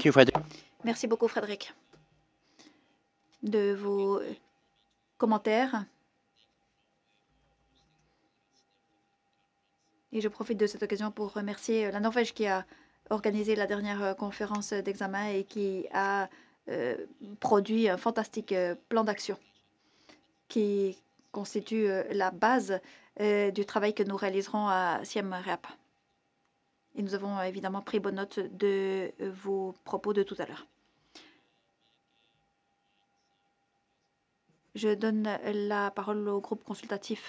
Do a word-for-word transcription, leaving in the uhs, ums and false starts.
Merci beaucoup, Frédéric, de vos commentaires. Et je profite de cette occasion pour remercier la Norvège qui a organisé la dernière conférence d'examen et qui a euh, produit un fantastique euh, plan d'action qui constitue euh, la base euh, du travail que nous réaliserons à Siem Reap. Et nous avons évidemment pris bonne note de vos propos de tout à l'heure. Je donne la parole au groupe consultatif